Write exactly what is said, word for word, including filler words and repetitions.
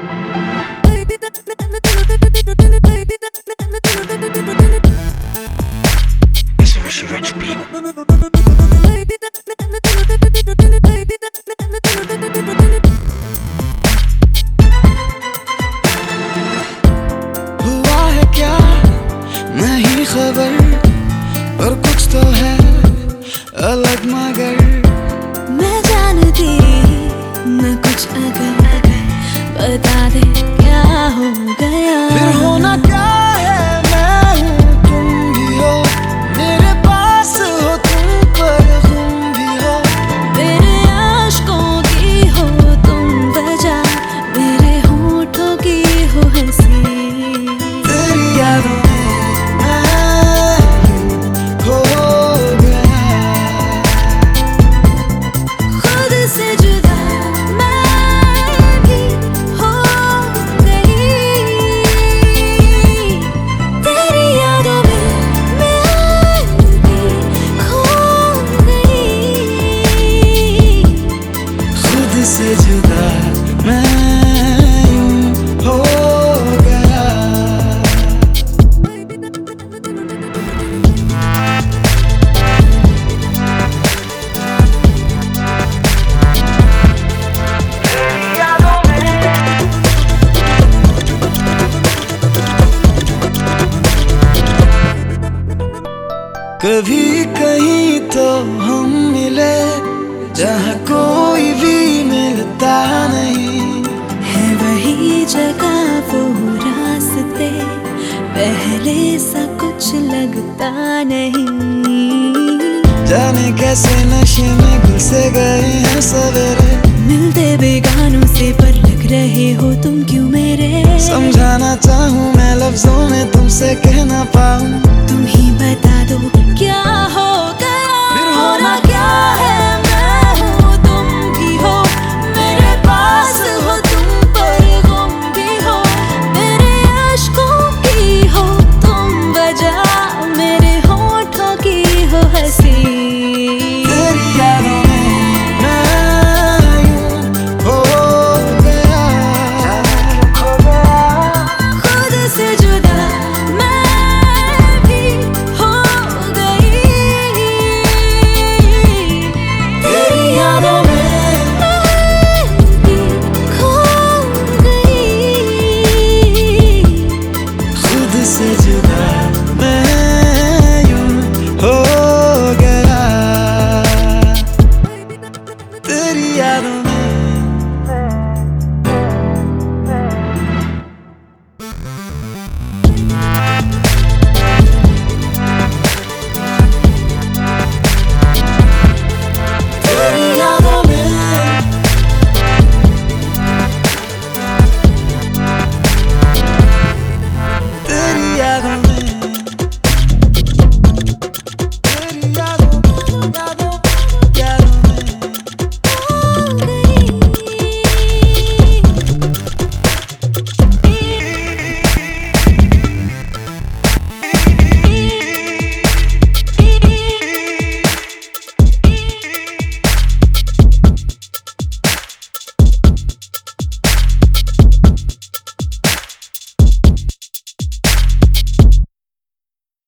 हुआ है क्या नहीं खबर, पर कुछ तो है अलग, मगर मैं जानती मैं कुछ अगर बता दे क्या हो गया। फिर होना क्या है, मैं हूँ तुम भी हो, मेरे पास हो तुम पर तुम भी हो, मेरे आशिकों की हो तुम वजह, मेरे होठों की हो हंसी। तेरी यादों में मैं हो गया, खुद से जुदा मैं भी हो गई। तेरी यादों में मैं भी खो गई। खुद से जुदा मैं यूं हो गया। कभी कहीं तो हम मिले जहाँ कोई भी मिलता नहीं, है वही जगह वो रास्ते, पहले सा कुछ लगता नहीं। जाने कैसे नशे में घुसे गए हैं सवेरे, मिलते बेगानों से पर लग रहे हो तुम क्यों मेरे। समझाना चाहूँ मैं लफ्जों में तुमसे कह ना पाऊँ, तुम ही बता दो क्या हो गया। फिर होना क्या है, मैं हूँ तुम भी हो, मेरे पास हो तुम पर गुम भी हो, मेरे अश्कों की हो तुम वजह, मेरे होठों की हो हंसी। तेरी यादों में मैं यूं हो गया, खुद से जुदा मैं भी हो गई। तेरी यादों में मैं भी खो गई। खुद से जुदा मैं यूं हो गया। तेरी यादों में